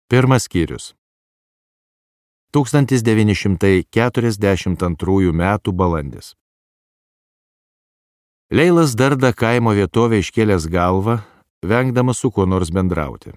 Pirmas skyrius. 1942 metų balandis. Leilas Darda kaimo vietovę iškėlęs galvą, vengdamas su kuo nors bendrauti.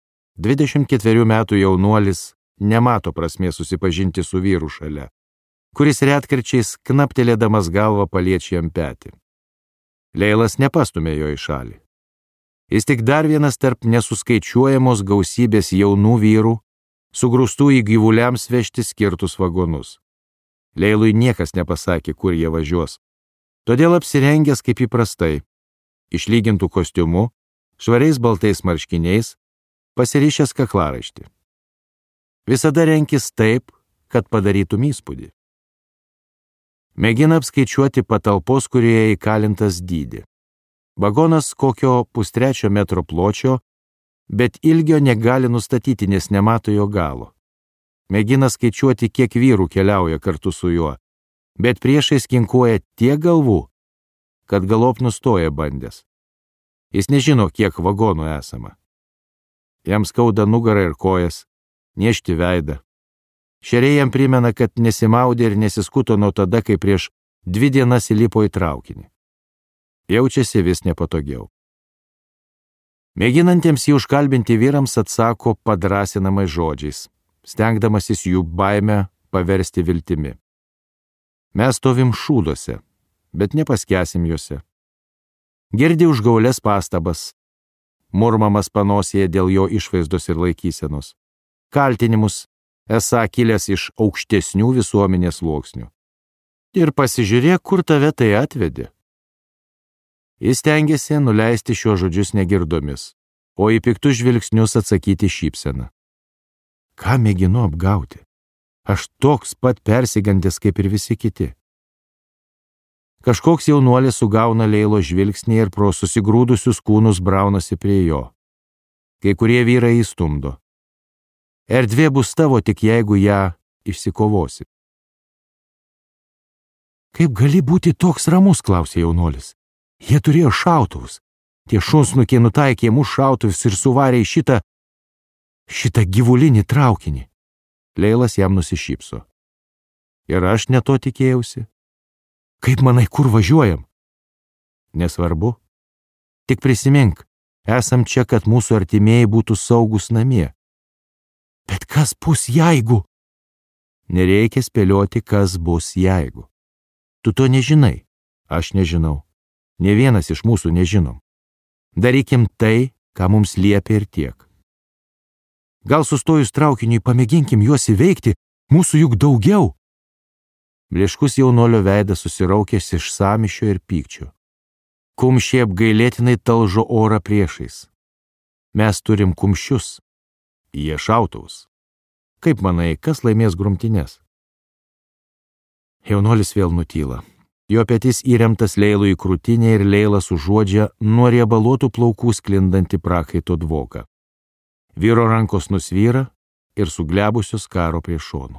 24 metų jaunuolis nemato prasmės susipažinti su vyru šalia, kuris retkarčiais knaptelėdamas galvą paliečia jam petį. Leilas nepastumė jo į šalį. Jis tik dar vienas tarp nesuskaičiuojamos gausybės jaunų vyrų, sugrūstų į gyvuliams vežti skirtus vagonus. Leilui niekas nepasakė, kur jie važiuos. Todėl apsirengęs kaip įprastai, išlygintų kostiumu, švariais baltais marškiniais, pasirišęs kaklaraištį. Visada renkis taip, kad padarytum įspūdį. Mėgina apskaičiuoti patalpos, kurioje įkalintas dydį. Vagonas kokio 1,3 metro pločio, bet ilgio negali nustatyti, nes nemato jo galo. Mėgina skaičiuoti, kiek vyrų keliauja kartu su juo, bet priešais kinkuoja tiek galvų, kad galop nustoja bandęs. Jis nežino, kiek vagonų esama. Jam skauda nugarą ir kojas, niežti veidą. Šeriai jam primena, kad nesimaudė ir nesiskuto nuo tada, kai prieš 2 dienas įlipo į traukinį. Jaučiasi vis nepatogiau. Mėginantiems jį užkalbinti vyrams atsako padrasinamais žodžiais, stengdamasis jų baimę paversti viltimi. Mes stovim šūduose, bet nepaskęsim juose. Girdi užgaulės pastabas, murmamas panosėje dėl jo išvaizdos ir laikysenos, kaltinimus, esą kilęs iš aukštesnių visuomenės sluoksnių. Ir pasižiūrėk, kur tave tai atvedė. Jis stengiasi nuleisti šios žodžius negirdomis, o į piktus žvilgsnius atsakyti šypseną. Ką mėginu apgauti? Aš toks pat persigandęs kaip ir visi kiti. Kažkoks jaunuolis sugauna Leilo žvilgsnį ir pro susigrūdusius kūnus braunasi prie jo. Kai kurie vyrai įstumdo. Erdvė bus tavo, tik jeigu ją išsikovosi. Kaip gali būti toks ramus, klausė jaunuolis. Jie turėjo šautuvus. Tie šunsnukiai nutaikė mūsų šautuvus ir suvarė į šitą gyvulinį traukinį. Leilas jam nusišypso. Ir aš ne to tikėjausi. Kaip manai, kur važiuojam? Nesvarbu. Tik prisimink, esam čia, kad mūsų artimieji būtų saugus namie. Bet kas bus jeigu? Nereikia spėlioti, kas bus jeigu. Tu to nežinai, aš nežinau. Ne vienas iš mūsų nežinom. Darykim tai, ką mums liepia ir tiek. Gal sustojus traukiniui pamėginkim juos įveikti, mūsų juk daugiau. Bliškus jaunolio veidas susiraukęs iš sąmyšio ir pykčio. Kumščiai apgailėtinai talžo orą priešais. Mes turim kumščius, jie šautuvus. Kaip manai, kas laimės grumtynes? Jaunolis vėl nutyla. Jo petys įremtas Leilui į krūtinę ir Leilas užuodžia nuo riebaluotų plaukų sklindantį prakaito dvoką. Vyro rankos nusvyra ir suglebusios karo prie šonų.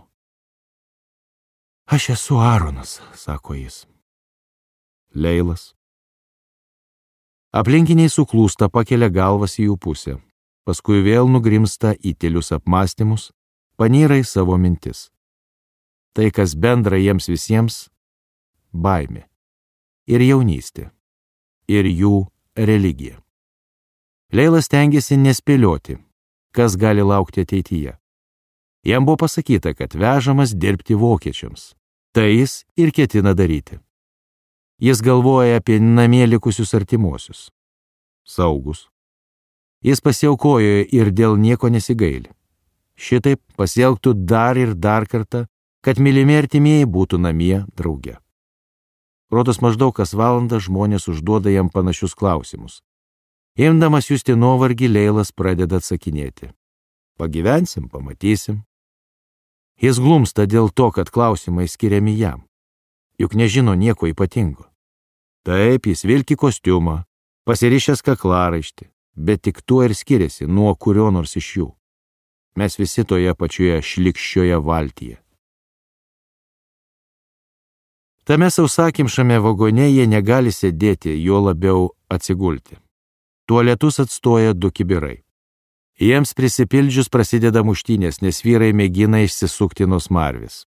Aš esu Aaronas, sako jis. Leilas. Aplinkiniai suklūsta, pakelia galvas į jų pusę. Paskui vėl nugrimsta į tylius apmąstymus, panyra į savo mintis. Tai, kas bendra jiems visiems, baimė ir jaunystė ir jų religija. Leilas stengiasi nespėlioti, kas gali laukti ateityje. Jam buvo pasakyta, kad vežamas dirbti vokiečiams. Tai jis ir ketina daryti. Jis galvoja apie namie likusius artimuosius. Saugus. Jis pasiaukojo ir dėl nieko nesigaili. Šitaip pasielgtų dar ir dar kartą, kad mylimi artimieji būtų namie drauge. Rodos maždaug kas valandą žmonės užduoda jam panašius klausimus. Imdamas justi nuovargį, Leilas pradeda atsakinėti. Pagyvensim, pamatysim. Jis glumsta dėl to, kad klausimai skiriami jam. Juk nežino nieko ypatingo. Taip, jis vilki kostiumą, pasirišęs kaklaraištį, bet tik tuo ir skiriasi nuo kurio nors iš jų. Mes visi toje pačioje šlikščioje valtyje. Tame sausakimšame vagone jie negali sėdėti, juo labiau atsigulti. Tualetus atstoja 2 kibirai. Jiems prisipildžius prasideda muštynės, nes vyrai mėgina išsisukti nuo smarvės.